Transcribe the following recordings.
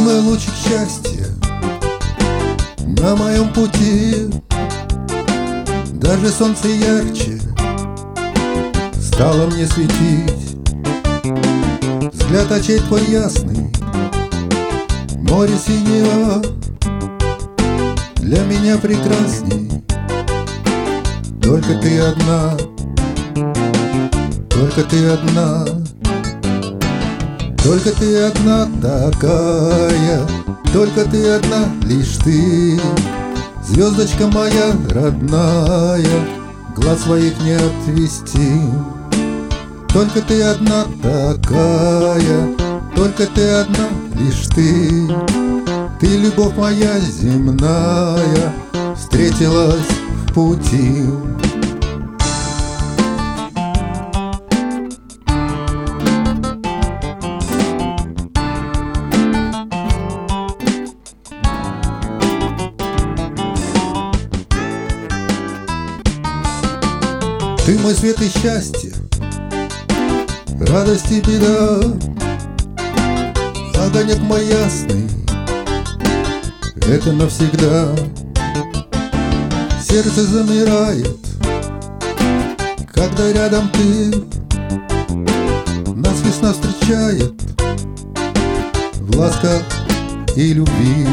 мой лучик счастья на моем пути. Даже солнце ярче стало мне светить. Взгляд очей твой ясный, море синего для меня прекрасней. Только ты одна, только ты одна, только ты одна такая, только ты одна, лишь ты, звездочка моя родная, глаз своих не отвести. Только ты одна такая, только ты одна, лишь ты, ты любовь моя земная, встретилась в пути. Ты мой свет и счастье, радость и беда, огонек мой ясный, это навсегда. Сердце замирает, когда рядом ты, нас весна встречает в ласках и любви.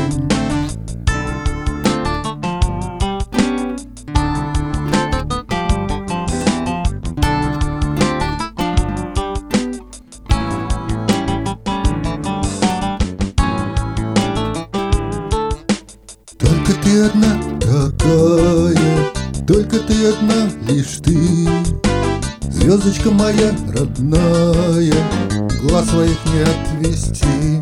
Только ты одна такая, только ты одна, лишь ты, звездочка моя родная, глаз своих не отвести.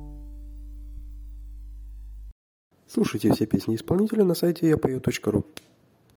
Слушайте все песни исполнителя на сайте yapою.ru.